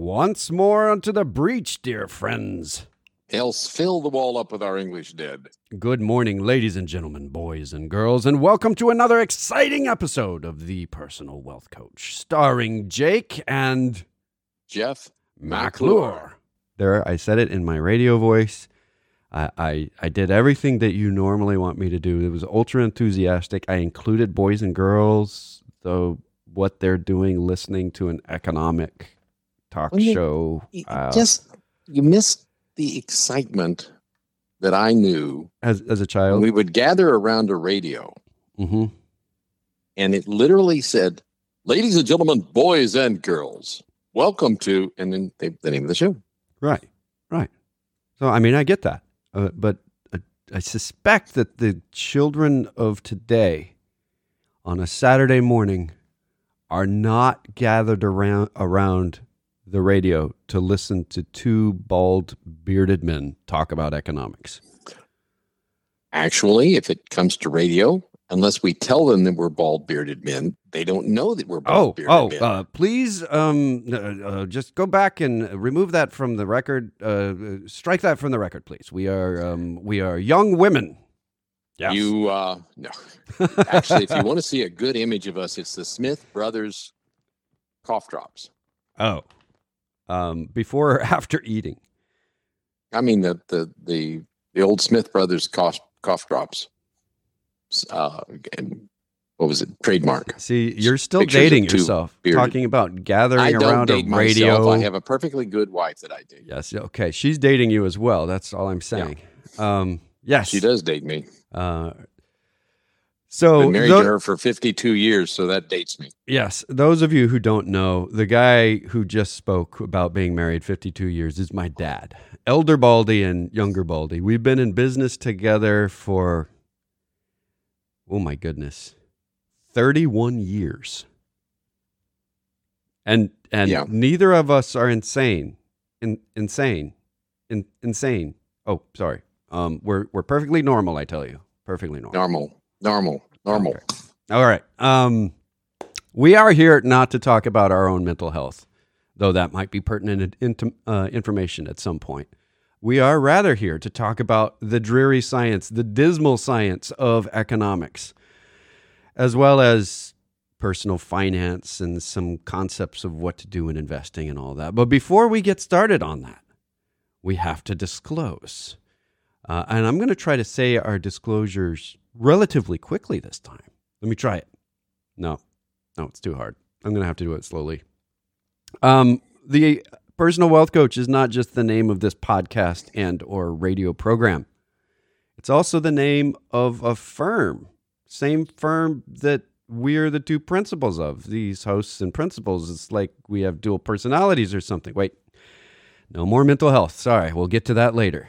once more unto the breach, dear friends. Else fill the wall up with our English dead. Good morning, ladies and gentlemen, boys and girls, and welcome to another exciting episode of The Personal Wealth Coach, starring Jake and Jeff McClure. There, I said it in my radio voice. I did everything that you normally want me to do. It was ultra enthusiastic. I included boys and girls, so what they're doing, listening to an economic talk show. You missed the excitement that I knew as a child. We would gather around a radio, mm-hmm. and it literally said, "Ladies and gentlemen, boys and girls, welcome to," and then the name of the show. Right. So, I mean, I get that. But I suspect that the children of today on a Saturday morning are not gathered around the radio to listen to two bald, bearded men talk about economics. Actually, if it comes to radio, unless we tell them that we're bald, bearded men, they don't know that we're bald, bearded men. Please just go back and remove that from the record. Strike that from the record, please. We are young women. Yes. No. Actually, if you want to see a good image of us, it's the Smith Brothers cough drops. Oh. Before or after eating? I mean the old Smith Brothers cough drops. And what was it? Trademark. See, you're still dating yourself. Talking about gathering around a radio. Myself. I have a perfectly good wife that I date. Yes. Okay. She's dating you as well. That's all I'm saying. Yeah. Yes. She does date me. So been married to her for 52 years, so that dates me. Yes. Those of you who don't know, the guy who just spoke about being married 52 years is my dad, Elder Baldy and Younger Baldy. We've been in business together for, oh my goodness, 31 years. And yeah. Neither of us are insane. Insane. Oh, sorry. We're perfectly normal, I tell you. Perfectly normal. Normal. Okay. All right. We are here not to talk about our own mental health, though that might be pertinent information at some point. We are rather here to talk about the dreary science, the dismal science of economics, as well as personal finance and some concepts of what to do in investing and all that. But before we get started on that, we have to disclose. And I'm going to try to say our disclosures relatively quickly this time. Let me try it. No, it's too hard. I'm going to have to do it slowly. The Personal Wealth Coach is not just the name of this podcast and or radio program. It's also the name of a firm. Same firm that we're the two principals of. These hosts and principals, it's like we have dual personalities or something. Wait, no more mental health. Sorry, we'll get to that later.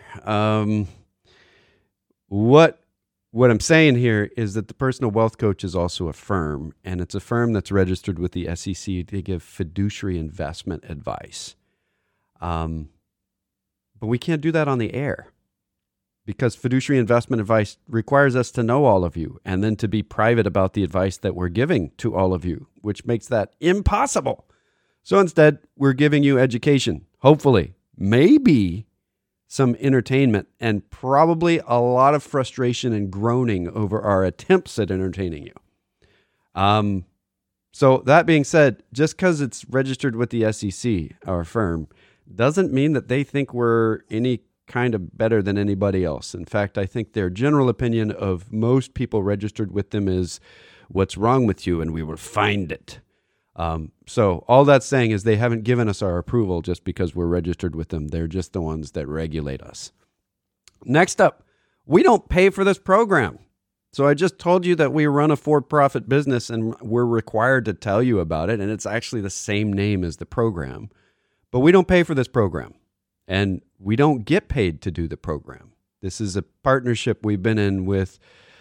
What I'm saying here is that the Personal Wealth Coach is also a firm, and it's a firm that's registered with the SEC to give fiduciary investment advice. But we can't do that on the air because fiduciary investment advice requires us to know all of you and then to be private about the advice that we're giving to all of you, which makes that impossible. So instead, we're giving you education, hopefully, maybe some entertainment, and probably a lot of frustration and groaning over our attempts at entertaining you. So that being said, just because it's registered with the SEC, our firm, doesn't mean that they think we're any kind of better than anybody else. In fact, I think their general opinion of most people registered with them is, what's wrong with you? And we will find it. So all that's saying is they haven't given us our approval just because we're registered with them. They're just the ones that regulate us. Next up, we don't pay for this program. So I just told you that we run a for-profit business and we're required to tell you about it. And it's actually the same name as the program, but we don't pay for this program and we don't get paid to do the program. This is a partnership we've been in with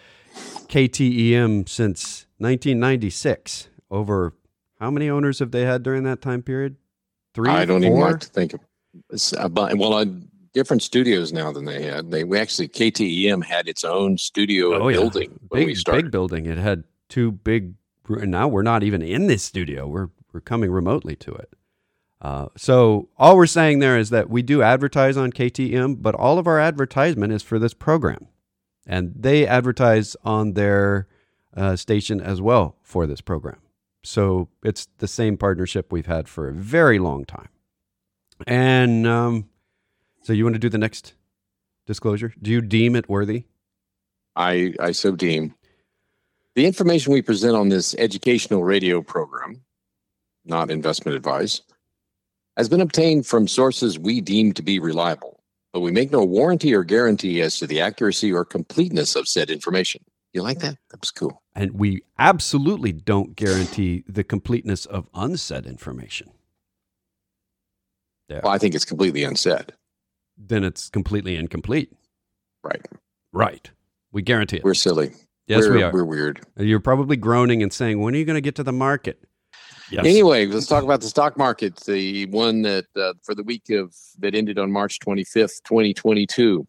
KTEM since 1996. Over how many owners have they had during that time period? 3, I don't 4? even like to think of. Different studios now than they had. We actually, KTEM had its own studio and building when we started. Big building. It had 2 big. And now we're not even in this studio. We're coming remotely to it. So all we're saying there is that we do advertise on KTM, but all of our advertisement is for this program. And they advertise on their station as well for this program. So it's the same partnership we've had for a very long time. And so you want to do the next disclosure? Do you deem it worthy? I so deem. The information we present on this educational radio program, not investment advice, has been obtained from sources we deem to be reliable, but we make no warranty or guarantee as to the accuracy or completeness of said information. You like that? That was cool. And we absolutely don't guarantee the completeness of unsaid information. Yeah. Well, I think it's completely unsaid. Then it's completely incomplete. Right. Right. We guarantee it. We're silly. Yes, we are. We're weird. You're probably groaning and saying, when are you going to get to the market? Yes. Anyway, let's talk about the stock market, the one that for the week that ended on March 25th, 2022.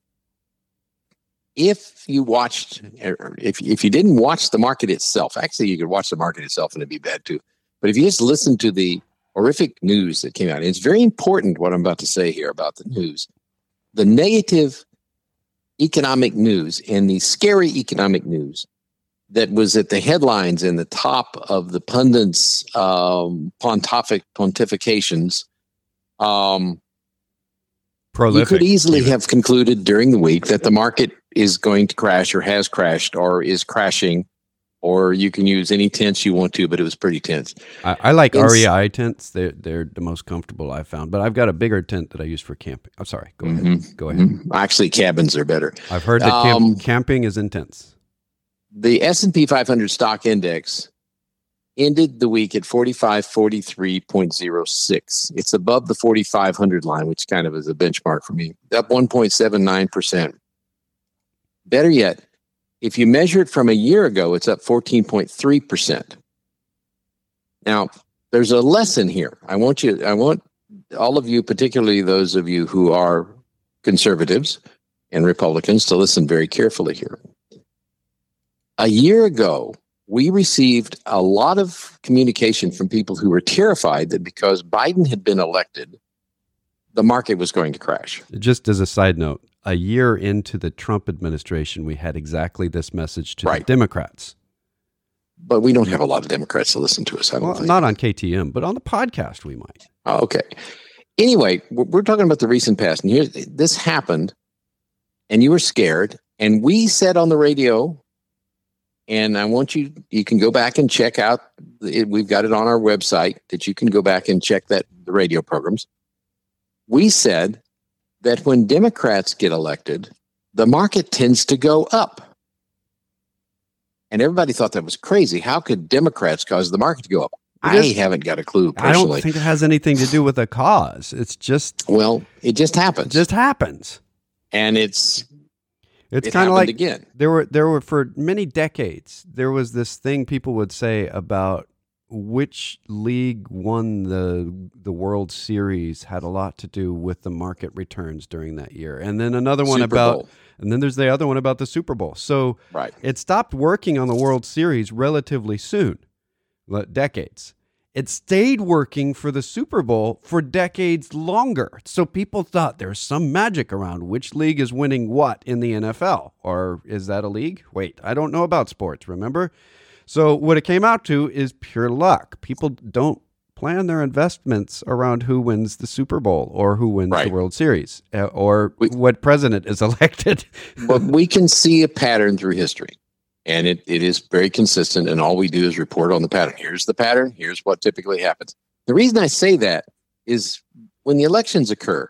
If you watched, if you didn't watch the market itself, actually you could watch the market itself and it'd be bad too. But if you just listen to the horrific news that came out, and it's very important what I'm about to say here about the news, the negative economic news and the scary economic news that was at the headlines and the top of the pundits' pontifications. You could easily have concluded during the week that the market is going to crash or has crashed or is crashing, or you can use any tense you want to, but it was pretty tense. I like REI tents. They're the most comfortable I've found, but I've got a bigger tent that I use for camping. I'm sorry. Go ahead. Go ahead. Actually, cabins are better. I've heard that camping is intense. The S&P 500 stock index ended the week at 4543.06. It's above the 4,500 line, which kind of is a benchmark for me. Up 1.79%. Better yet, if you measure it from a year ago, it's up 14.3%. Now, there's a lesson here. I want all of you, particularly those of you who are conservatives and Republicans, to listen very carefully here. A year ago, we received a lot of communication from people who were terrified that because Biden had been elected, the market was going to crash. Just as a side note, a year into the Trump administration, we had exactly this message to the Democrats. But we don't have a lot of Democrats to listen to us. I don't think. Not on KTM, but on the podcast we might. Okay. Anyway, we're talking about the recent past. And this happened, and you were scared. And we said on the radio, and I want you can go back and check out, we've got it on our website that you can go back and check the radio programs. We said that when Democrats get elected, the market tends to go up. And everybody thought that was crazy. How could Democrats cause the market to go up? I haven't got a clue, personally. I don't think it has anything to do with a cause. It's just... Well, it just happens. It just happens. And it's kind of like again. There were for many decades, there was this thing people would say about which league won the World Series had a lot to do with the market returns during that year. And then another one and then there's the other one about the Super Bowl. So it stopped working on the World Series relatively soon, decades. It stayed working for the Super Bowl for decades longer. So people thought there's some magic around which league is winning what in the NFL. Or is that a league? Wait, I don't know about sports, remember? So what it came out to is pure luck. People don't plan their investments around who wins the Super Bowl or who wins the World Series or what president is elected. But we can see a pattern through history. And it is very consistent, and all we do is report on the pattern. Here's the pattern. Here's what typically happens. The reason I say that is when the elections occur,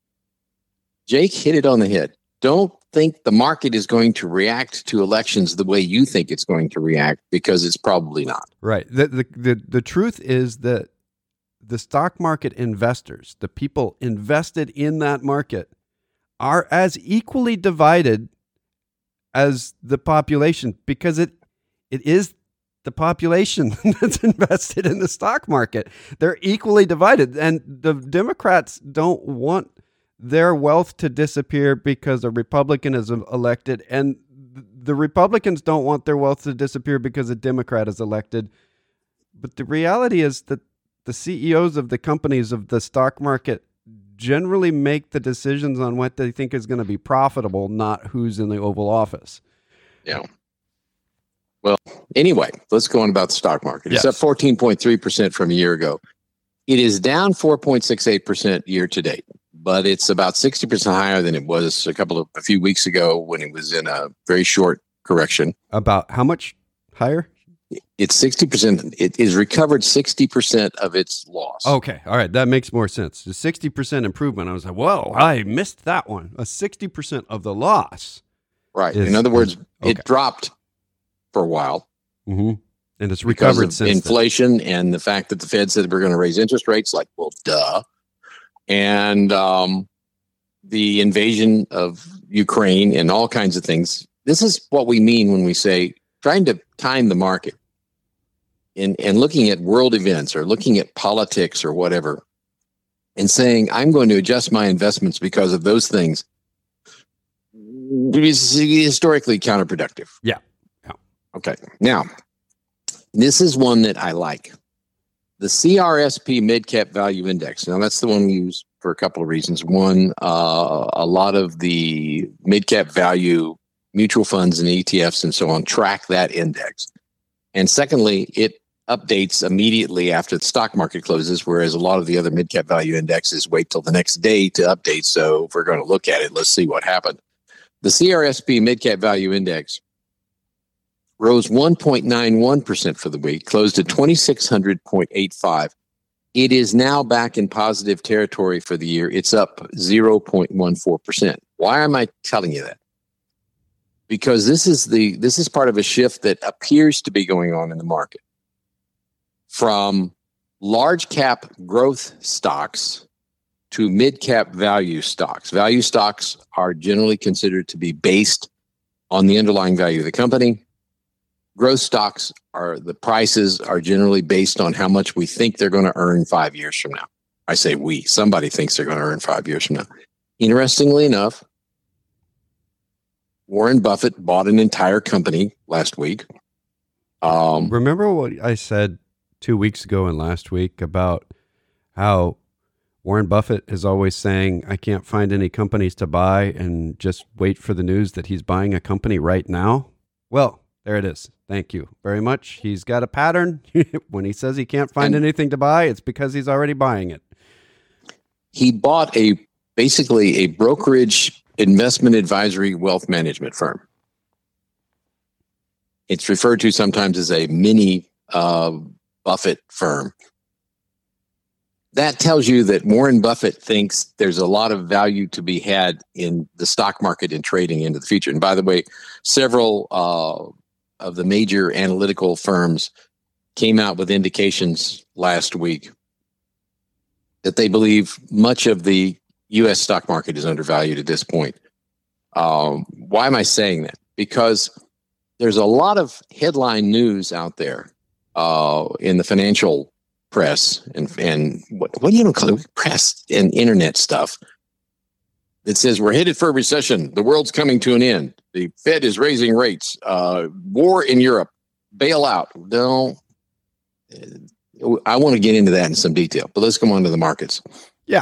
Jake hit it on the head. Don't think the market is going to react to elections the way you think it's going to react, because it's probably not. Right. The truth is that the stock market investors, the people invested in that market, are as equally divided as the population, because it is the population that's invested in the stock market. They're equally divided, and the Democrats don't want their wealth to disappear because a Republican is elected, and the Republicans don't want their wealth to disappear because a Democrat is elected. But the reality is that the CEOs of the companies of the stock market generally make the decisions on what they think is going to be profitable, not who's in the Oval Office. Yeah. Well, anyway, let's go on about the stock market. Yes. It's up 14.3% from a year ago. It is down 4.68% year to date, but it's about 60% higher than it was a few weeks ago when it was in a very short correction. About how much higher? It's 60%. It is recovered 60% of its loss. Okay. All right. That makes more sense. The 60% improvement. I was like, whoa, I missed that one. A 60% of the loss. Right. In other words, okay. It dropped for a while. Mm-hmm. And it's recovered because of since inflation and the fact that the Fed said we're going to raise interest rates. Like, well, duh. And the invasion of Ukraine and all kinds of things. This is what we mean when we say trying to time the market and looking at world events or looking at politics or whatever and saying, I'm going to adjust my investments because of those things is historically counterproductive. Yeah. Okay. Now, this is one that I like. The CRSP Mid-Cap Value Index. Now, that's the one we use for a couple of reasons. One, a lot of the mid-cap value mutual funds and ETFs and so on track that index. And secondly, it updates immediately after the stock market closes, whereas a lot of the other mid-cap value indexes wait till the next day to update. So if we're going to look at it, let's see what happened. The CRSP Mid-Cap Value Index rose 1.91% for the week, closed at 2,600.85. It is now back in positive territory for the year. It's up 0.14%. Why am I telling you that? Because this is part of a shift that appears to be going on in the market from large cap growth stocks to mid cap value stocks. Value stocks are generally considered to be based on the underlying value of the company. Growth stocks the prices are generally based on how much we think they're going to earn 5 years from now. I say somebody thinks they're going to earn 5 years from now. Interestingly enough, Warren Buffett bought an entire company last week. Remember what I said 2 weeks ago and last week about how Warren Buffett is always saying, I can't find any companies to buy and just wait for the news that he's buying a company right now? Well, there it is. Thank you very much. He's got a pattern. When he says he can't find anything to buy, it's because he's already buying it. He bought basically a brokerage investment advisory wealth management firm. It's referred to sometimes as a mini Buffett firm. That tells you that Warren Buffett thinks there's a lot of value to be had in the stock market and trading into the future. And by the way, several of the major analytical firms came out with indications last week that they believe much of the U.S. stock market is undervalued at this point. Why am I saying that? Because there's a lot of headline news out there in the financial press and what do you call it? Press and internet stuff that says we're headed for a recession. The world's coming to an end. The Fed is raising rates. War in Europe. Bailout. No, I want to get into that in some detail, but let's come on to the markets. Yeah.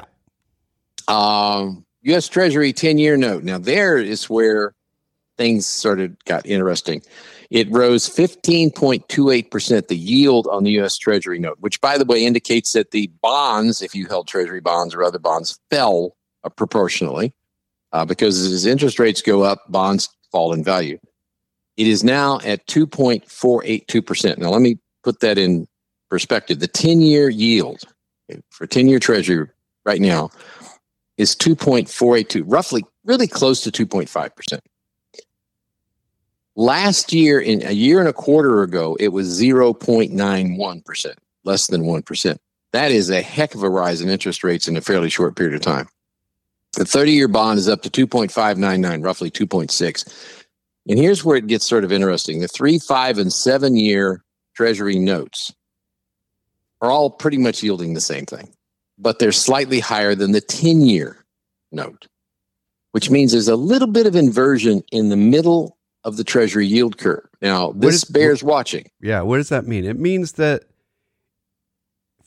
U.S. Treasury 10-year note. Now, there is where things sort of got interesting. It rose 15.28%, the yield on the U.S. Treasury note, which, by the way, indicates that the bonds, if you held Treasury bonds or other bonds, fell proportionally because as interest rates go up, bonds fall in value. It is now at 2.482%. Now, let me put that in perspective. The 10-year yield for 10-year Treasury right now is 2.482, roughly, really close to 2.5%. Last year, a year and a quarter ago, it was 0.91%, less than 1%. That is a heck of a rise in interest rates in a fairly short period of time. The 30-year bond is up to 2.599, roughly 2.6. And here's where it gets sort of interesting. The 3, 5, and 7-year Treasury notes are all pretty much yielding the same thing, but they're slightly higher than the 10-year note, which means there's a little bit of inversion in the middle of the Treasury yield curve. Now, this bears watching. Yeah, what does that mean? It means that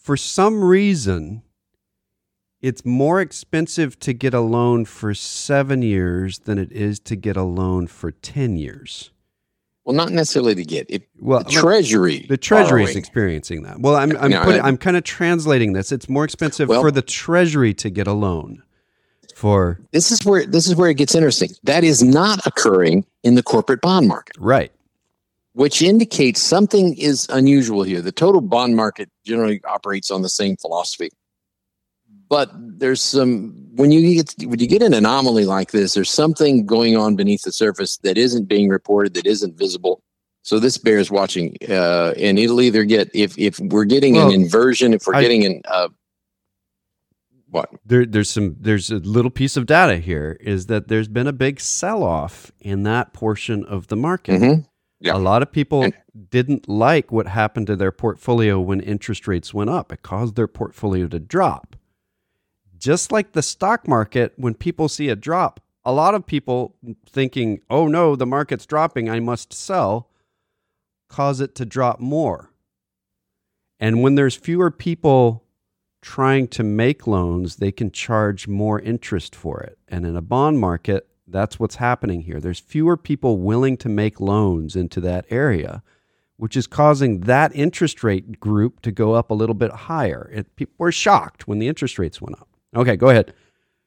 for some reason, it's more expensive to get a loan for 7 years than it is to get a loan for 10 years. Well, not necessarily to get it. Well, the Treasury. The Treasury is borrowing. experiencing that. Well, I'm kind of translating this. It's more expensive for the Treasury to get a loan. This is where it gets interesting. That is not occurring in the corporate bond market. Right. Which indicates something is unusual here. The total bond market generally operates on the same philosophy. But there's when you get an anomaly like this, there's something going on beneath the surface that isn't being reported, that isn't visible. So this bears watching, and it'll either get if we're getting an inversion, if we're getting an what? There's a little piece of data here is that there's been a big sell-off in that portion of the market. Mm-hmm. Yeah. A lot of people didn't like what happened to their portfolio when interest rates went up. It caused their portfolio to drop. Just like the stock market, when people see a drop, a lot of people thinking, oh no, the market's dropping, I must sell, cause it to drop more. And when there's fewer people trying to make loans, they can charge more interest for it. And in a bond market, that's what's happening here. There's fewer people willing to make loans into that area, which is causing that interest rate group to go up a little bit higher. People were shocked when the interest rates went up. Okay, go ahead.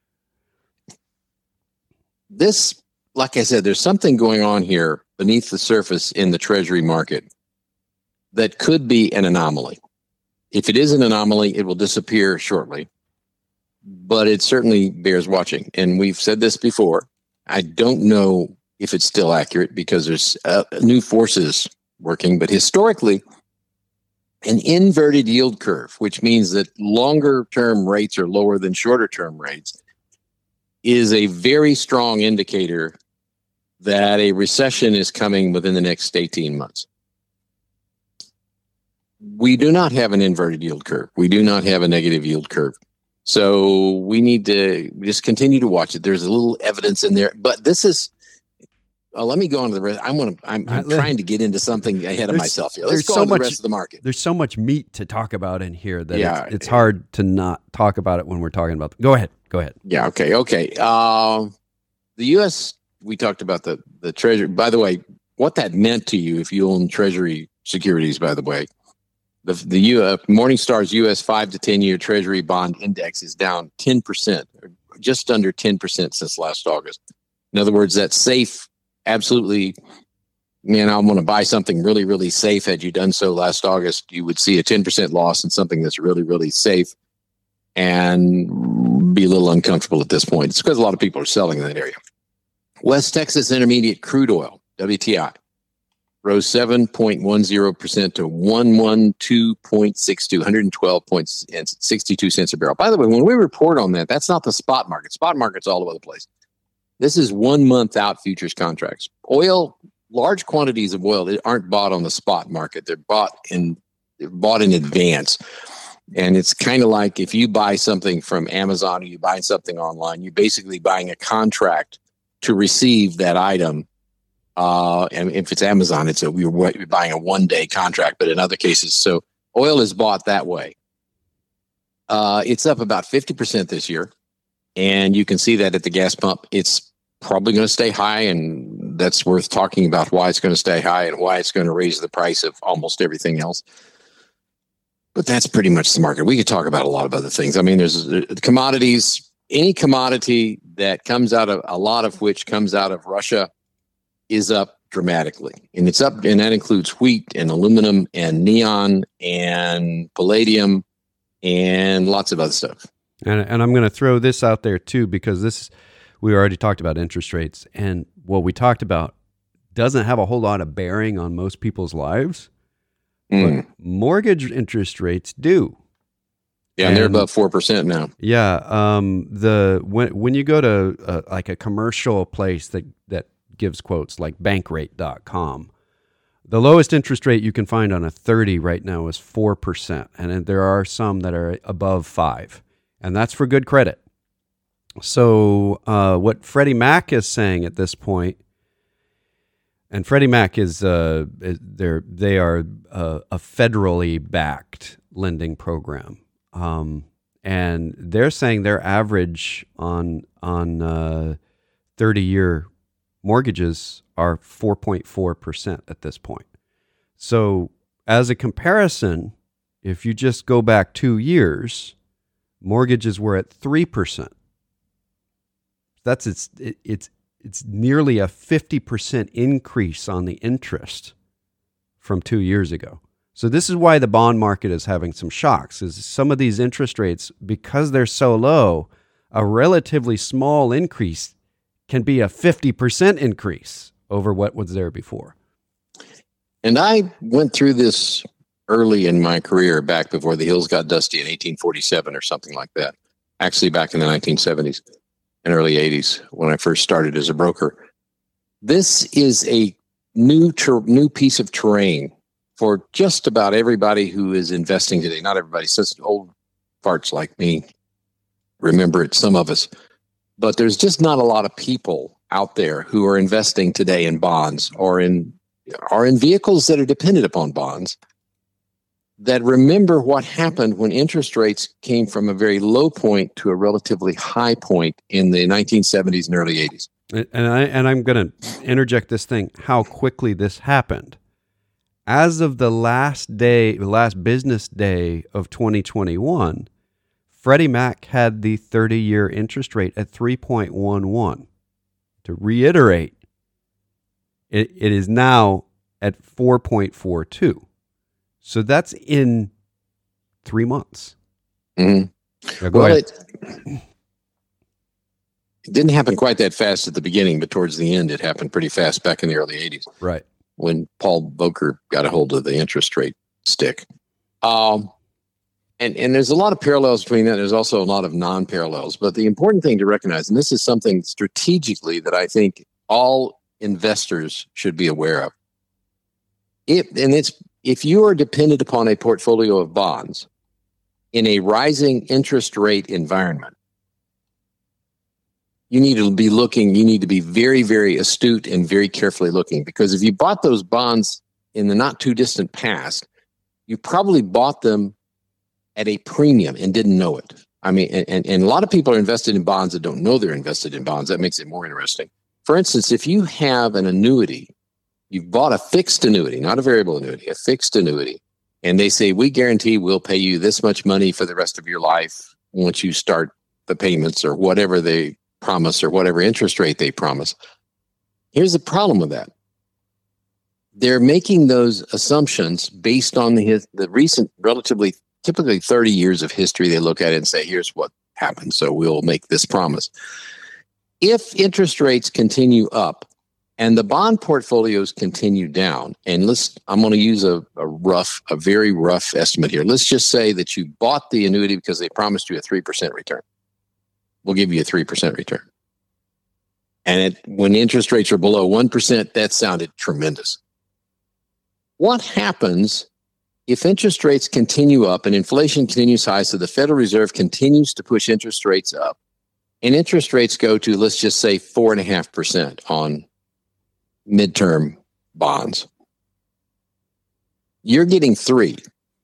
This, like I said, there's something going on here beneath the surface in the Treasury market that could be an anomaly. If it is an anomaly, it will disappear shortly. But it certainly bears watching. And we've said this before. I don't know if it's still accurate because there's new forces working. But historically, an inverted yield curve, which means that longer term rates are lower than shorter term rates, is a very strong indicator that a recession is coming within the next 18 months. We do not have an inverted yield curve. We do not have a negative yield curve. So we need to just continue to watch it. There's a little evidence in there, but this is, let me go on to the rest. I'm trying to get into something ahead of myself here. Let's go on to the rest of the market. There's so much meat to talk about in here that it's hard to not talk about it when we're talking about. Go ahead. Yeah. Okay. The U.S., we talked about the Treasury. By the way, what that meant to you if you own Treasury securities, by the way, the Morningstar's U.S. 5 to 10 year Treasury bond index is down 10%, or just under 10% since last August. In other words, that's safe. Absolutely. Man, I want to buy something really, really safe. Had you done so last August, you would see a 10% loss in something that's really, really safe and be a little uncomfortable at this point. It's because a lot of people are selling in that area. West Texas Intermediate crude oil, WTI, rose 7.10% to 112.62, 112.62 cents a barrel. By the way, when we report on that, that's not the spot market. Spot market's all over the place. This is 1 month out futures contracts. Oil, large quantities of oil that aren't bought on the spot market. They're bought in advance. And it's kind of like if you buy something from Amazon or you buy something online, you're basically buying a contract to receive that item. And if it's Amazon, we're buying a 1 day contract, but in other cases, so oil is bought that way. It's up about 50% this year. And you can see that at the gas pump. It's probably going to stay high, and that's worth talking about why it's going to stay high and why it's going to raise the price of almost everything else. But that's pretty much the market. We could talk about a lot of other things. I mean, there's commodities, any commodity that comes out of, a lot of which comes out of Russia, is up dramatically. And it's up, and that includes wheat and aluminum and neon and palladium and lots of other stuff. And I'm going to throw this out there too, because we already talked about interest rates, and what we talked about doesn't have a whole lot of bearing on most people's lives, but mortgage interest rates do. Yeah, and they're above 4% now. Yeah, when you go to like a commercial place that gives quotes like Bankrate.com, the lowest interest rate you can find on a 30 right now is 4%, and there are some that are above 5%. And that's for good credit. So what Freddie Mac is saying at this point, And Freddie Mac they are a federally backed lending program, and they're saying their average on 30-year mortgages are 4.4% at this point. So as a comparison, if you just go back 2 years, mortgages were at 3%. That's it's nearly a 50% increase on the interest from 2 years ago. So this is why the bond market is having some shocks, is some of these interest rates, because they're so low, a relatively small increase can be a 50% increase over what was there before. And I went through this early in my career, back before the hills got dusty in 1847 or something like that. Actually, back in the 1970s and early 80s when I first started as a broker. This is a new piece of terrain for just about everybody who is investing today. Not everybody, since old farts like me remember it, some of us. But there's just not a lot of people out there who are investing today in bonds or in vehicles that are dependent upon bonds that remember what happened when interest rates came from a very low point to a relatively high point in the 1970s and early 80s. And I'm going to interject this thing, how quickly this happened. As of the last business day of 2021, Freddie Mac had the 30-year interest rate at 3.11. To reiterate, it is now at 4.42. So that's in 3 months. Mm-hmm. Now, go ahead. It didn't happen quite that fast at the beginning, but towards the end, it happened pretty fast back in the early 80s. Right. When Paul Volcker got a hold of the interest rate stick. And there's a lot of parallels between that. There's also a lot of non-parallels. But the important thing to recognize, and this is something strategically that I think all investors should be aware of. If you are dependent upon a portfolio of bonds in a rising interest rate environment, you need to be very, very astute and very carefully looking, because if you bought those bonds in the not too distant past, you probably bought them at a premium and didn't know it. I mean, and a lot of people are invested in bonds that don't know they're invested in bonds. That makes it more interesting. For instance, if you have an annuity, you've bought a fixed annuity, not a variable annuity, a fixed annuity, and they say, we guarantee we'll pay you this much money for the rest of your life once you start the payments or whatever they promise or whatever interest rate they promise. Here's the problem with that. They're making those assumptions based on the recent, typically 30 years of history. They look at it and say, here's what happened, so we'll make this promise. If interest rates continue up and the bond portfolios continue down, and I'm going to use a very rough estimate here. Let's just say that you bought the annuity because they promised you a 3% return. We'll give you a 3% return. And when interest rates are below 1%, that sounded tremendous. What happens if interest rates continue up and inflation continues high, so the Federal Reserve continues to push interest rates up, and interest rates go to, let's just say, 4.5% on midterm bonds? You're getting 3.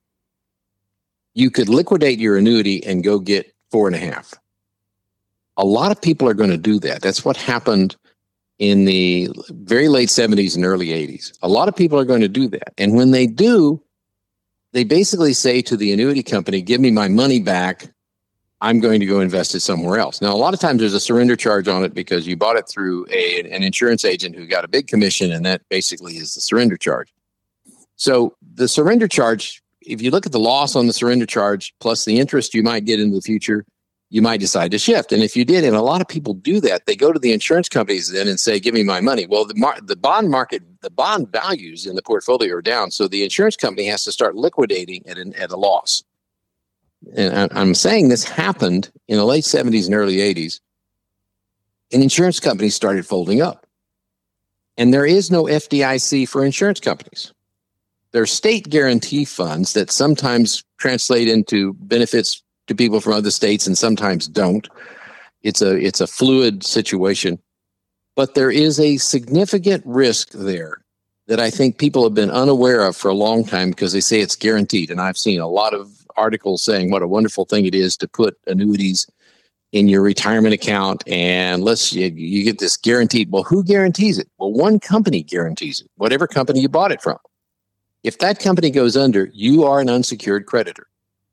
You could liquidate your annuity and go get 4.5. A lot of people are going to do that. That's what happened in the very late 70s and early 80s. A lot of people are going to do that. And when they do, they basically say to the annuity company, give me my money back. I'm going to go invest it somewhere else. Now, a lot of times there's a surrender charge on it because you bought it through an insurance agent who got a big commission, and that basically is the surrender charge. So the surrender charge, if you look at the loss on the surrender charge plus the interest you might get in the future, you might decide to shift. And if you did, and a lot of people do that, they go to the insurance companies then and say, give me my money. Well, the bond market, the bond values in the portfolio are down. So the insurance company has to start liquidating at a loss. And I'm saying this happened in the late 70s and early 80s. And insurance companies started folding up. And there is no FDIC for insurance companies. There are state guarantee funds that sometimes translate into benefits to people from other states and sometimes don't. It's a fluid situation. But there is a significant risk there that I think people have been unaware of for a long time because they say it's guaranteed. And I've seen a lot of articles saying what a wonderful thing it is to put annuities in your retirement account and you get this guaranteed. Well, who guarantees it? Well, one company guarantees it, whatever company you bought it from. If that company goes under, you are an unsecured creditor.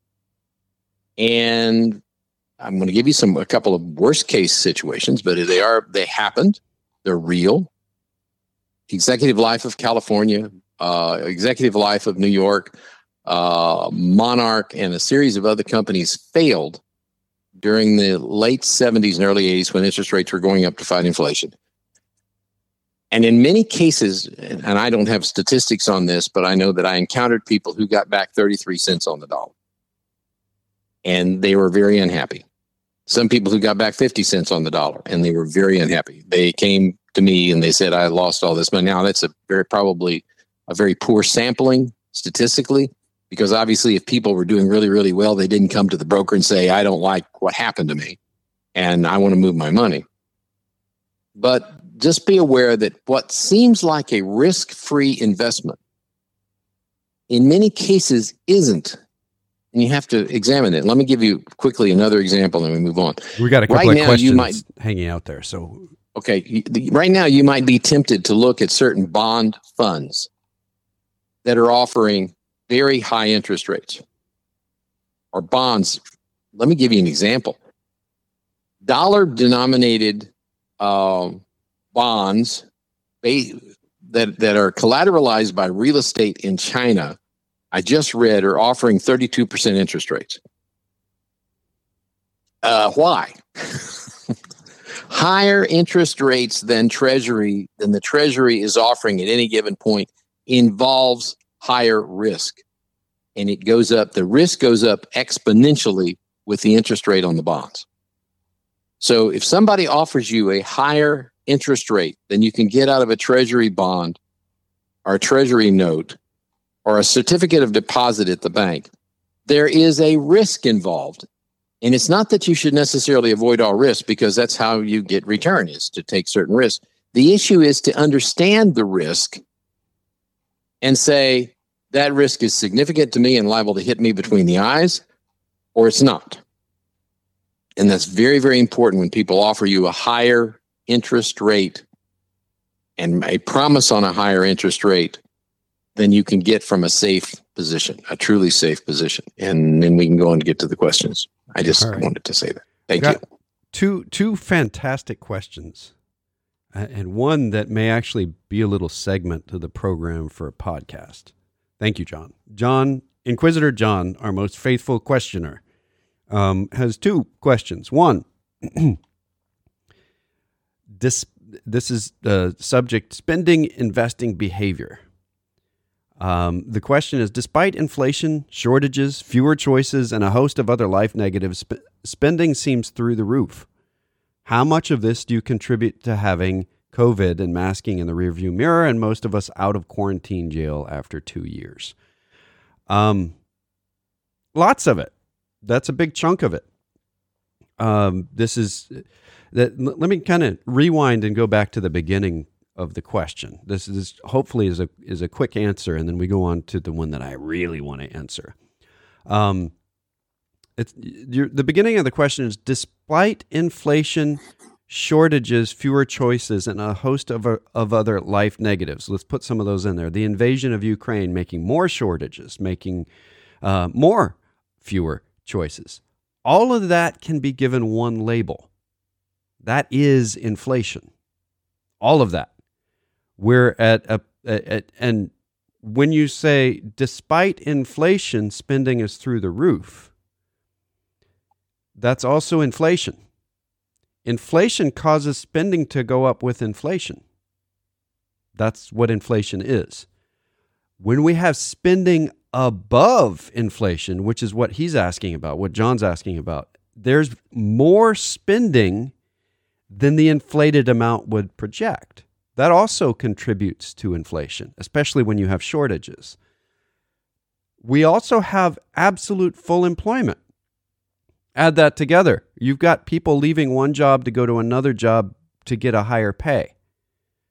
And I'm going to give you a couple of worst case situations, but they happened. They're real. Executive Life of California, Executive Life of New York, Monarch, and a series of other companies failed during the late 70s and early 80s when interest rates were going up to fight inflation. And in many cases, and I don't have statistics on this, but I know that I encountered people who got back 33 cents on the dollar. And they were very unhappy. Some people who got back 50 cents on the dollar, and they were very unhappy. They came to me and they said, I lost all this money. Now, that's probably a very poor sampling statistically, because obviously if people were doing really, really well, they didn't come to the broker and say, I don't like what happened to me and I want to move my money. But just be aware that what seems like a risk-free investment in many cases isn't. And you have to examine it. Let me give you quickly another example and then we move on. We got a couple of questions hanging out there. So, okay, right now you might be tempted to look at certain bond funds that are offering very high interest rates or bonds. Let me give you an example. Dollar-denominated bonds that are collateralized by real estate in China, I just read, are offering 32% interest rates. Why? Higher interest rates than the Treasury is offering at any given point involves higher risk. And it goes up, the risk goes up exponentially with the interest rate on the bonds. So if somebody offers you a higher interest rate than you can get out of a Treasury bond or a Treasury note or a certificate of deposit at the bank, there is a risk involved. And it's not that you should necessarily avoid all risk, because that's how you get return, is to take certain risks. The issue is to understand the risk and say, that risk is significant to me and liable to hit me between the eyes, or it's not. And that's very, very important when people offer you a higher interest rate and a promise on a higher interest rate than you can get from a safe position, a truly safe position. And then we can go on to get to the questions. I just wanted to say that. Thank you. Two fantastic questions, and one that may actually be a little segment to the program for a podcast. Thank you, John. Inquisitor John, our most faithful questioner, has two questions. One, this is the subject: spending, investing behavior. The question is, despite inflation, shortages, fewer choices, and a host of other life negatives, spending seems through the roof. How much of this do you contribute to having COVID and masking in the rearview mirror and most of us out of quarantine jail after 2 years? Lots of it. That's a big chunk of it. Let me kind of rewind and go back to the beginning of the question. This is hopefully is a quick answer, and then we go on to the one that I really want to answer. The beginning of the question is, despite inflation, shortages, fewer choices, and a host of other life negatives. Let's put some of those in there. The invasion of Ukraine making more shortages, making more fewer choices. All of that can be given one label. That is inflation. All of that. We're and when you say, despite inflation, spending is through the roof, that's also inflation. Inflation causes spending to go up with inflation. That's what inflation is. When we have spending above inflation, which is what he's asking about, what John's asking about, there's more spending than the inflated amount would project. That also contributes to inflation, especially when you have shortages. We also have absolute full employment. Add that together. You've got people leaving one job to go to another job to get a higher pay.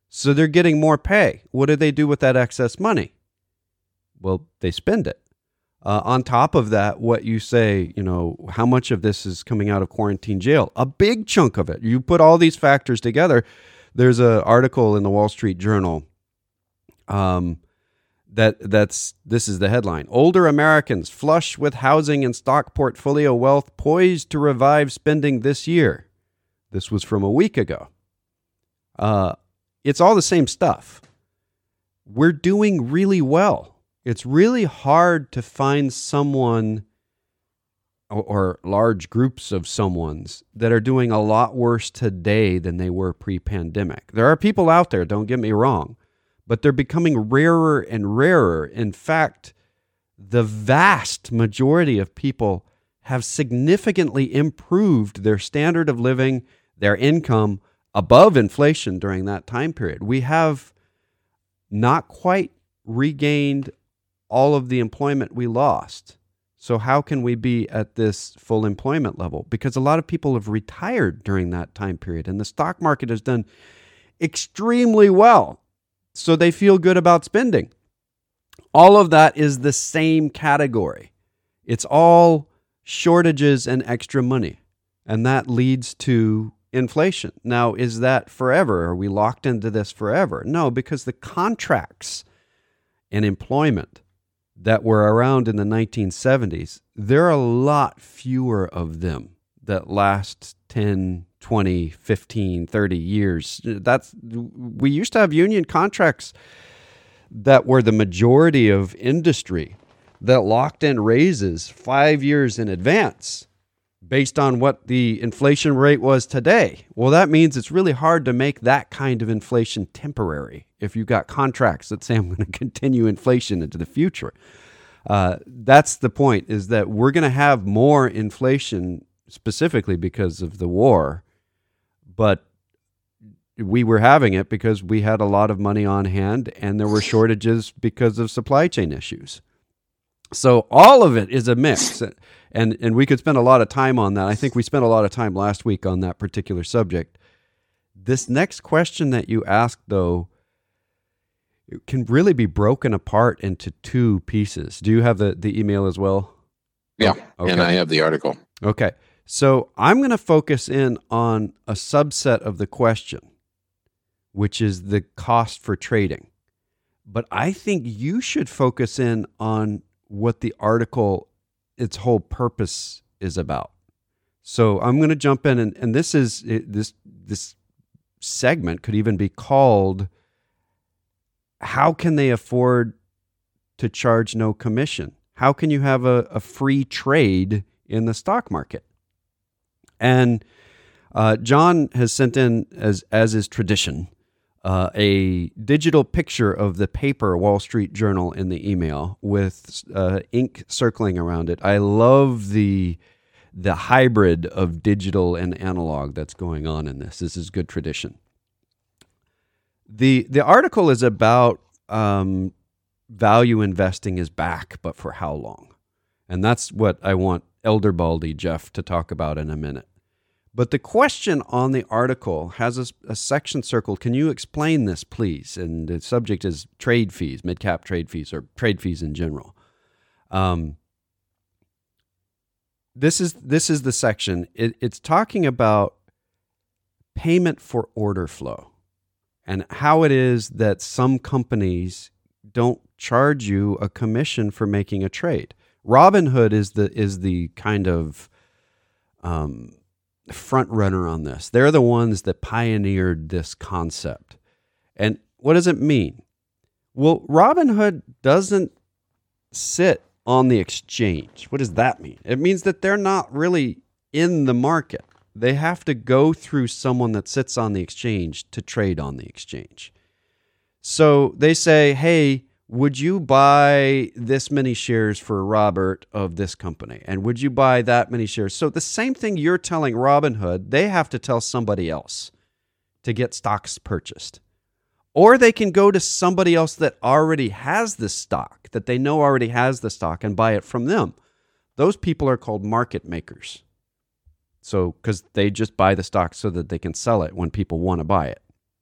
So they're getting more pay. What do they do with that excess money? Well, they spend it. On top of that, what you say, how much of this is coming out of quarantine jail? A big chunk of it. You put all these factors together. There's an article in the Wall Street Journal. This is the headline: Older Americans flush with housing and stock portfolio wealth poised to revive spending this year. This was from a week ago. It's all the same stuff. We're doing really well. It's really hard to find someone or large groups of someones that are doing a lot worse today than they were pre-pandemic. There are people out there, don't get me wrong, but they're becoming rarer and rarer. In fact, the vast majority of people have significantly improved their standard of living, their income above inflation during that time period. We have not quite regained all of the employment we lost. So how can we be at this full employment level? Because a lot of people have retired during that time period, and the stock market has done extremely well. So they feel good about spending. All of that is the same category. It's all shortages and extra money. And that leads to inflation. Now, is that forever? Are we locked into this forever? No, because the contracts in employment that were around in the 1970s, there are a lot fewer of them that last 10, 20, 15, 30 years. We used to have union contracts that were the majority of industry that locked in raises 5 years in advance based on what the inflation rate was today. Well, that means it's really hard to make that kind of inflation temporary if you've got contracts that say I'm going to continue inflation into the future. That's the point, is that we're going to have more inflation specifically because of the war, but we were having it because we had a lot of money on hand and there were shortages because of supply chain issues. So all of it is a mix, and we could spend a lot of time on that. I think we spent a lot of time last week on that particular subject. This next question that you asked, though, it can really be broken apart into two pieces. Do you have the email as well? Yeah, okay. And I have the article. Okay. So I'm going to focus in on a subset of the question, which is the cost for trading. But I think you should focus in on what the article, its whole purpose is about. So I'm going to jump in, and this segment could even be called, how can they afford to charge no commission? How can you have a free trade in the stock market? And John has sent in, as is tradition, a digital picture of the paper Wall Street Journal in the email with ink circling around it. I love the hybrid of digital and analog that's going on in this. This is good tradition. The article is about value investing is back, but for how long? And that's what I want Elder Baldy Jeff to talk about in a minute. But the question on the article has a section circled. Can you explain this, please? And the subject is trade fees, mid-cap trade fees, or trade fees in general. This is the section. It's talking about payment for order flow and how it is that some companies don't charge you a commission for making a trade. Robinhood is the kind of front runner on this. They're the ones that pioneered this concept. And what does it mean? Well, Robinhood doesn't sit on the exchange. What does that mean? It means that they're not really in the market. They have to go through someone that sits on the exchange to trade on the exchange. So they say, hey, would you buy this many shares for Robert of this company? And would you buy that many shares? So the same thing you're telling Robinhood, they have to tell somebody else to get stocks purchased. Or they can go to somebody else that already has the stock, that they know already has the stock, and buy it from them. Those people are called market makers. So, because they just buy the stock so that they can sell it when people want to buy it.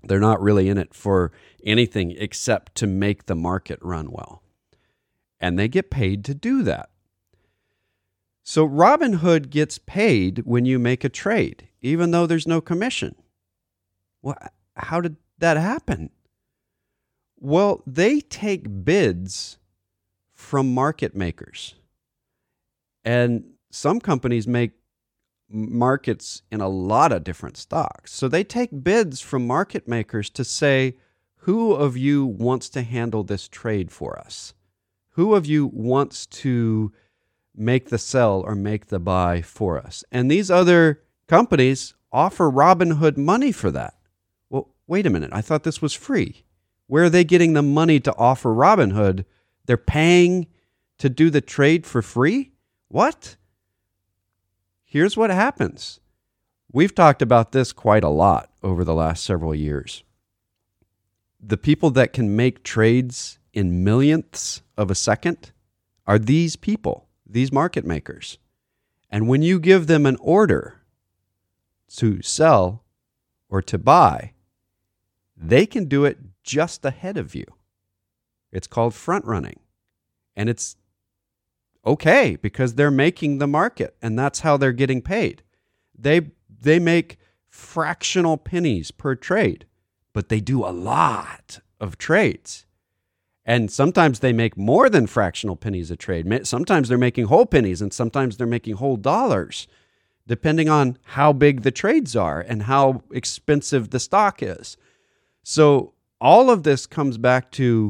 They're not really in it for anything except to make the market run well. And they get paid to do that. So Robinhood gets paid when you make a trade, even though there's no commission. Well, how did that happen? Well, they take bids from market makers. And some companies make markets in a lot of different stocks. So they take bids from market makers to say, who of you wants to handle this trade for us? Who of you wants to make the sell or make the buy for us? And these other companies offer Robinhood money for that. Well, wait a minute. I thought this was free. Where are they getting the money to offer Robinhood? They're paying to do the trade for free? What? Here's what happens. We've talked about this quite a lot over the last several years. The people that can make trades in millionths of a second are these people, these market makers. And when you give them an order to sell or to buy, they can do it just ahead of you. It's called front running. And it's okay because they're making the market and that's how they're getting paid. They make fractional pennies per trade, but they do a lot of trades. And sometimes they make more than fractional pennies a trade. Sometimes they're making whole pennies and sometimes they're making whole dollars, depending on how big the trades are and how expensive the stock is. So all of this comes back to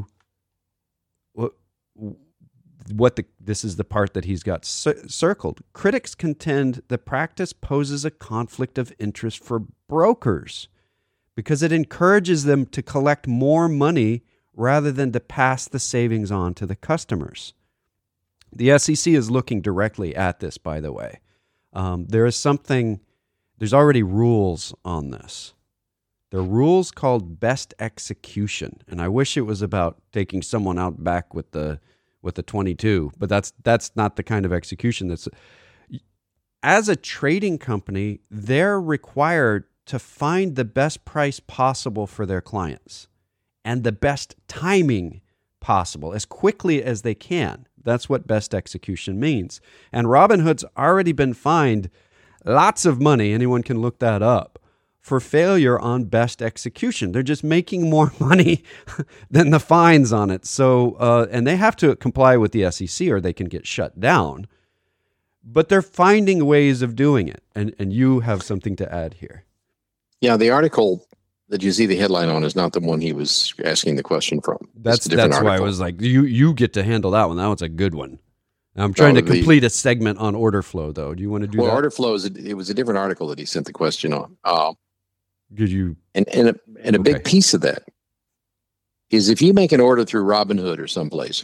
this is the part that he's got circled. Critics contend the practice poses a conflict of interest for brokers because it encourages them to collect more money rather than to pass the savings on to the customers. The SEC is looking directly at this, by the way. There's already rules on this. There are rules called best execution, and I wish it was about taking someone out back with the 22, but that's not the kind of execution that's. As a trading company, they're required to find the best price possible for their clients and the best timing possible as quickly as they can. That's what best execution means. And Robinhood's already been fined lots of money. Anyone can look that up for failure on best execution. They're just making more money than the fines on it. So, and they have to comply with the SEC or they can get shut down. But they're finding ways of doing it. And you have something to add here. Yeah, the article that you see the headline on is not the one he was asking the question from. That's why I was like, you get to handle that one. That one's a good one. I'm trying to complete a segment on order flow, though. Do you want to do that? Well, order flow it was a different article that he sent the question on. Did you? And a big piece of that is if you make an order through Robinhood or someplace,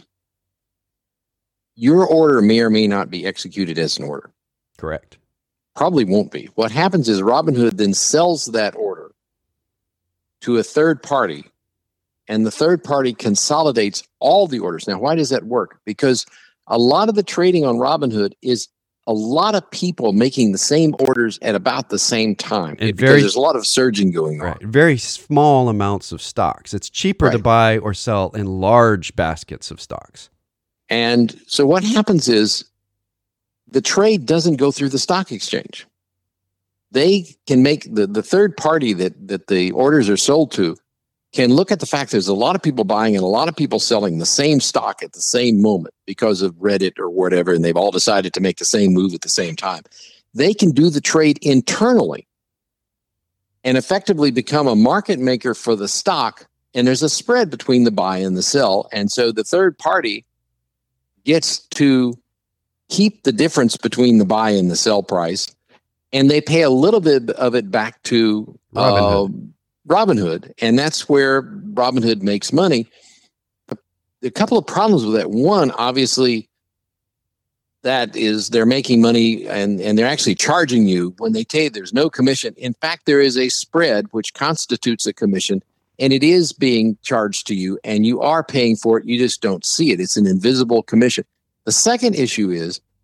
your order may or may not be executed as an order. Correct. Probably won't be. What happens is Robinhood then sells that order to a third party, and the third party consolidates all the orders. Now, why does that work? Because a lot of the trading on Robinhood is a lot of people making the same orders at about the same time. Because there's a lot of surging going on. Right. Very small amounts of stocks. It's cheaper to buy or sell in large baskets of stocks. And so what happens is the trade doesn't go through the stock exchange. They can make the third party that the orders are sold to can look at the fact there's a lot of people buying and a lot of people selling the same stock at the same moment because of Reddit or whatever, and they've all decided to make the same move at the same time. They can do the trade internally and effectively become a market maker for the stock, and there's a spread between the buy and the sell, and so the third party gets to keep the difference between the buy and the sell price, and they pay a little bit of it back to Robinhood, and that's where Robinhood makes money. A couple of problems with that. One, obviously, that is they're making money and they're actually charging you when they tell you there's no commission. In fact, there is a spread which constitutes a commission, and it is being charged to you, and you are paying for it. You just don't see it. It's an invisible commission. The second issue is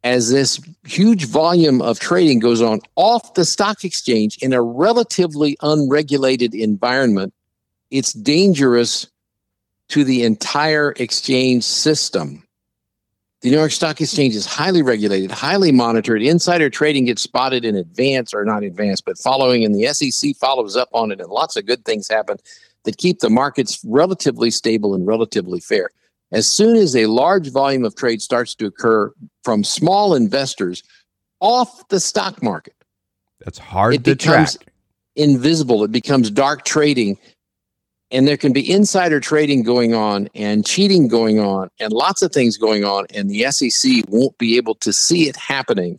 as this huge volume of trading goes on off the stock exchange in a relatively unregulated environment, it's dangerous to the entire exchange system. The New York Stock Exchange is highly regulated, highly monitored. Insider trading gets spotted in advance, or not advance, but following, and the SEC follows up on it, and lots of good things happen that keep the markets relatively stable and relatively fair. As soon as a large volume of trade starts to occur from small investors off the stock market, that's hard it to becomes track. Invisible. It becomes dark trading, and there can be insider trading going on and cheating going on and lots of things going on, and the SEC won't be able to see it happening.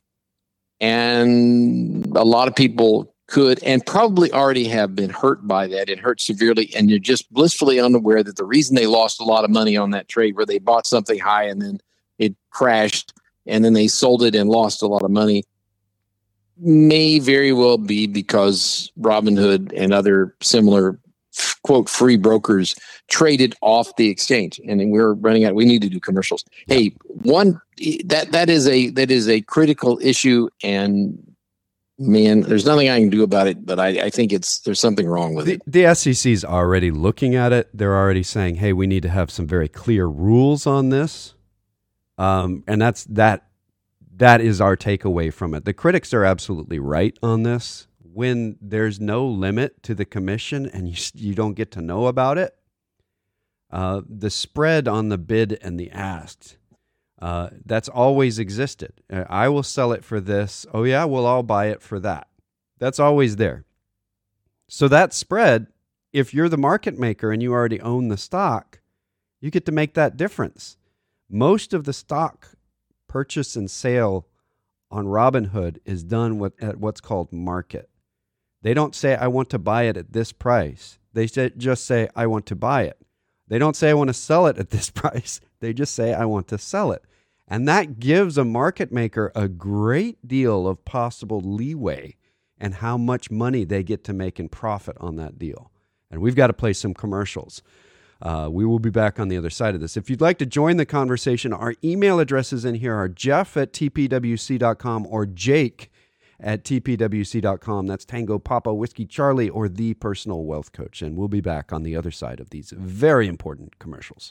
And a lot of people could and probably already have been hurt by that and hurt severely, and you're just blissfully unaware that the reason they lost a lot of money on that trade where they bought something high and then it crashed and then they sold it and lost a lot of money may very well be because Robinhood and other similar quote free brokers traded off the exchange. And we're running out. We need to do commercials. Hey, that is a critical issue, and man, there's nothing I can do about it, but I think there's something wrong with it. The SEC is already looking at it. They're already saying, hey, we need to have some very clear rules on this. And that is our takeaway from it. The critics are absolutely right on this. When there's no limit to the commission and you don't get to know about it, the spread on the bid and the ask, that's always existed. I will sell it for this. Oh yeah, well, I'll buy it for that. That's always there. So that spread, if you're the market maker and you already own the stock, you get to make that difference. Most of the stock purchase and sale on Robinhood is done at what's called market. They don't say, I want to buy it at this price. They just say, I want to buy it. They don't say, I want to sell it at this price. They just say, I want to sell it. And that gives a market maker a great deal of possible leeway and how much money they get to make in profit on that deal. And we've got to play some commercials. We will be back on the other side of this. If you'd like to join the conversation, our email addresses in here are jeff@tpwc.com or jake@tpwc.com. That's Tango Papa Whiskey Charlie or The Personal Wealth Coach. And we'll be back on the other side of these very important commercials.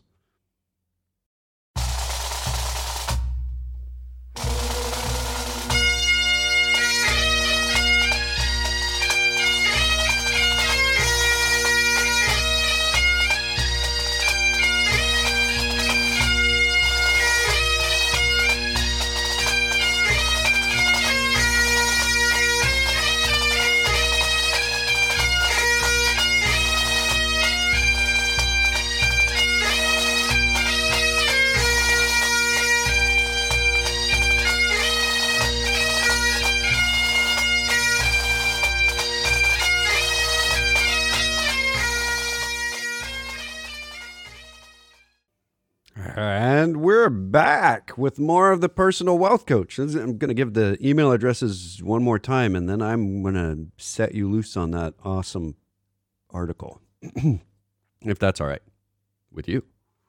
And we're back with more of the Personal Wealth Coach. I'm going to give the email addresses one more time, and then I'm going to set you loose on that awesome article, if that's all right with you.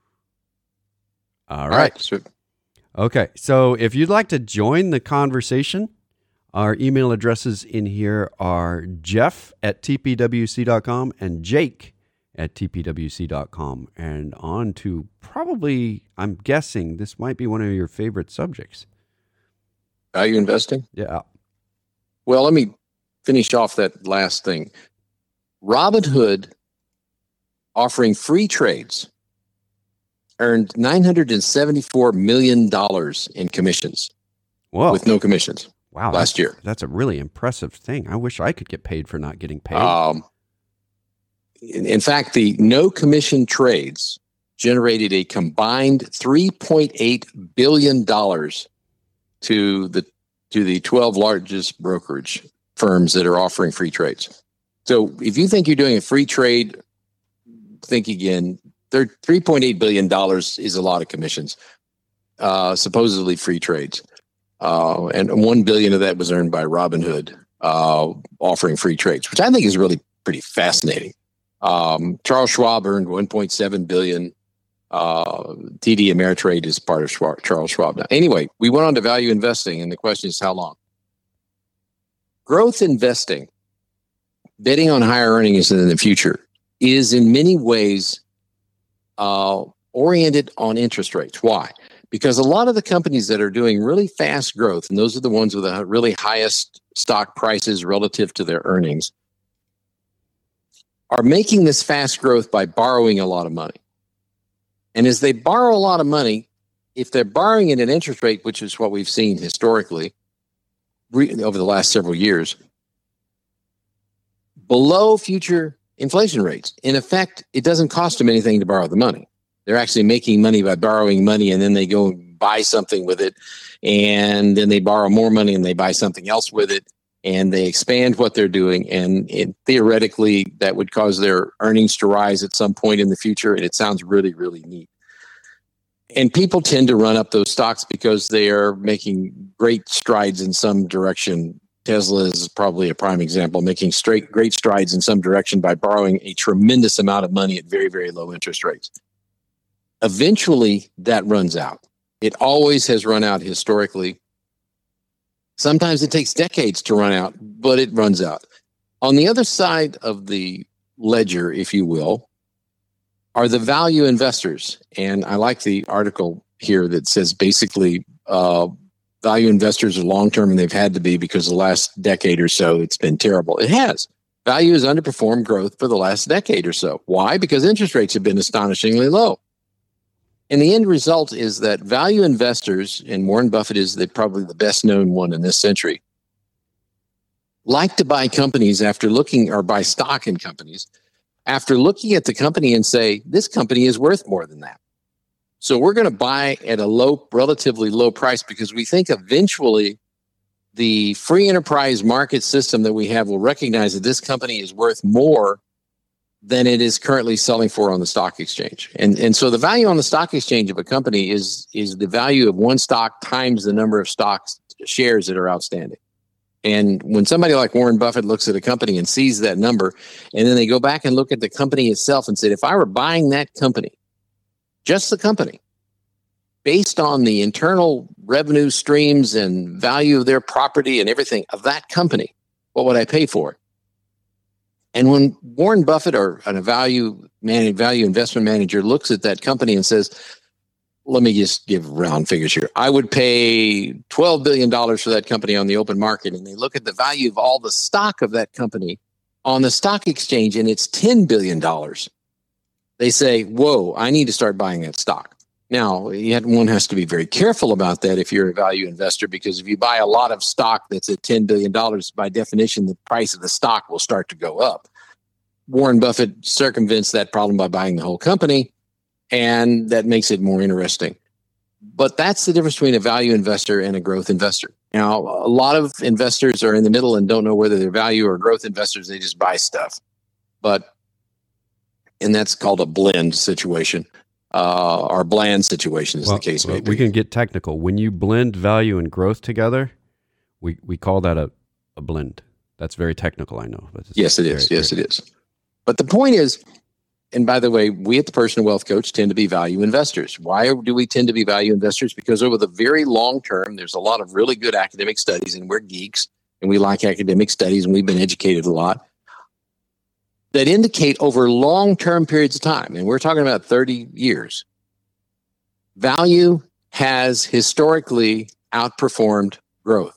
All right. Sure. Okay, so if you'd like to join the conversation, our email addresses in here are jeff@tpwc.com and jake@tpwc.com. And on to probably, I'm guessing, this might be one of your favorite subjects. Value investing? Yeah. Well, let me finish off that last thing. Robinhood, offering free trades, earned $974 million in commissions. Whoa. With no commissions. Wow. Last year. That's a really impressive thing. I wish I could get paid for not getting paid. In fact, the no commission trades generated a combined $3.8 billion to the 12 largest brokerage firms that are offering free trades. So if you think you're doing a free trade, think again. $3.8 billion is a lot of commissions, supposedly free trades. And $1 billion of that was earned by Robinhood offering free trades, which I think is really pretty fascinating. Charles Schwab earned $1.7 billion TD Ameritrade is part of Charles Schwab now. Anyway, we went on to value investing, and the question is how long? Growth investing, betting on higher earnings in the future, is in many ways oriented on interest rates. Why? Because a lot of the companies that are doing really fast growth, and those are the ones with the really highest stock prices relative to their earnings, are making this fast growth by borrowing a lot of money. And as they borrow a lot of money, if they're borrowing at an interest rate, which is what we've seen historically over the last several years, below future inflation rates, in effect, it doesn't cost them anything to borrow the money. They're actually making money by borrowing money, and then they go and buy something with it, and then they borrow more money and they buy something else with it, and they expand what they're doing. And theoretically, that would cause their earnings to rise at some point in the future, and it sounds really, really neat. And people tend to run up those stocks because they are making great strides in some direction. Tesla is probably a prime example, making great strides in some direction by borrowing a tremendous amount of money at very, very low interest rates. Eventually, that runs out. It always has run out historically. Sometimes it takes decades to run out, but it runs out. On the other side of the ledger, if you will, are the value investors. And I like the article here that says basically value investors are long-term, and they've had to be because the last decade or so it's been terrible. It has. Value has underperformed growth for the last decade or so. Why? Because interest rates have been astonishingly low. And the end result is that value investors, and Warren Buffett is probably the best known one in this century, like to buy companies after looking, or buy stock in companies, after looking at the company and say, this company is worth more than that. So we're going to buy at a relatively low price because we think eventually the free enterprise market system that we have will recognize that this company is worth more than it is currently selling for on the stock exchange. And so the value on the stock exchange of a company is the value of one stock times the number of shares that are outstanding. And when somebody like Warren Buffett looks at a company and sees that number, and then they go back and look at the company itself and say, if I were buying that company, just the company, based on the internal revenue streams and value of their property and everything of that company, what would I pay for it? And when Warren Buffett or a value investment manager looks at that company and says, let me just give round figures here, I would pay $12 billion for that company on the open market, and they look at the value of all the stock of that company on the stock exchange, and it's $10 billion. They say, whoa, I need to start buying that stock. Now, one has to be very careful about that if you're a value investor, because if you buy a lot of stock that's at $10 billion, by definition, the price of the stock will start to go up. Warren Buffett circumvents that problem by buying the whole company, and that makes it more interesting. But that's the difference between a value investor and a growth investor. Now, a lot of investors are in the middle and don't know whether they're value or growth investors. They just buy stuff. And that's called a blend situation. Or bland situation is the case may be. We can get technical. When you blend value and growth together, we call that a blend. That's very technical, I know. But yes, it is. Yes, it is. But the point is, and by the way, we at the Personal Wealth Coach tend to be value investors. Why do we tend to be value investors? Because over the very long term, there's a lot of really good academic studies, and we're geeks, and we like academic studies, and we've been educated a lot, that indicate over long-term periods of time, and we're talking about 30 years, value has historically outperformed growth.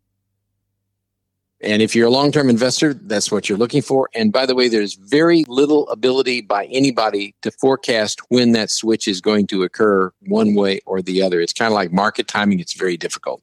And if you're a long-term investor, that's what you're looking for. And by the way, there's very little ability by anybody to forecast when that switch is going to occur one way or the other. It's kind of like market timing. It's very difficult.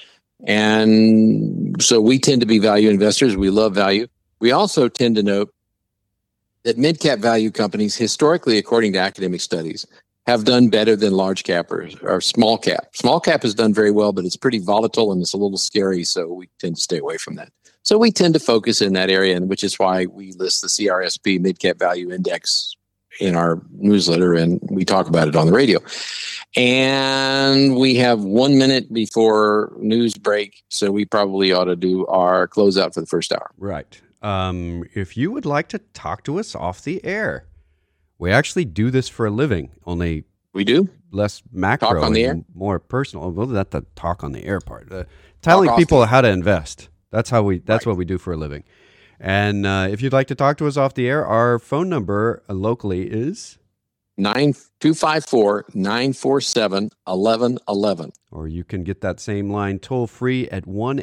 And so we tend to be value investors. We love value. We also tend to note that mid-cap value companies, historically, according to academic studies, have done better than large cap or small cap. Small cap has done very well, but it's pretty volatile and it's a little scary, so we tend to stay away from that. So we tend to focus in that area, and which is why we list the CRSP Mid-Cap Value Index in our newsletter, and we talk about it on the radio. And we have 1 minute before news break, so we probably ought to do our closeout for the first hour. Right. If you would like to talk to us off the air, We actually do this for a living, only We do? less macro Talk on the and more personal. Well, that's the talk on the air part. Telling off people the- how to invest. That's how we. That's Right. what we do for a living. And if you'd like to talk to us off the air, our phone number locally is, 254-947-1111. or you can get that same line toll free at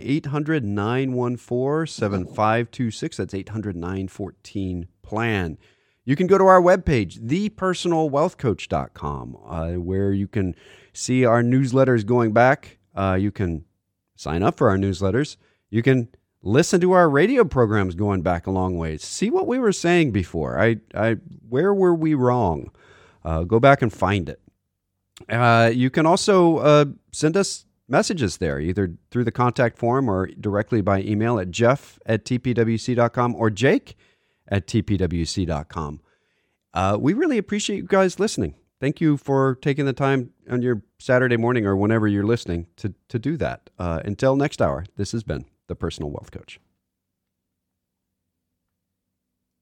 1-800-914-7526. That's 800-914-PLAN. You can go to our webpage, thepersonalwealthcoach.com, where you can see our newsletters going back. You can sign up for our newsletters. You can listen to our radio programs going back a long ways. See what we were saying before. Where were we wrong? Go back and find it. You can also send us messages there, either through the contact form or directly by email at jeff@tpwc.com or jake@tpwc.com. We really appreciate you guys listening. Thank you for taking the time on your Saturday morning or whenever you're listening to do that. Until next hour, this has been The Personal Wealth Coach.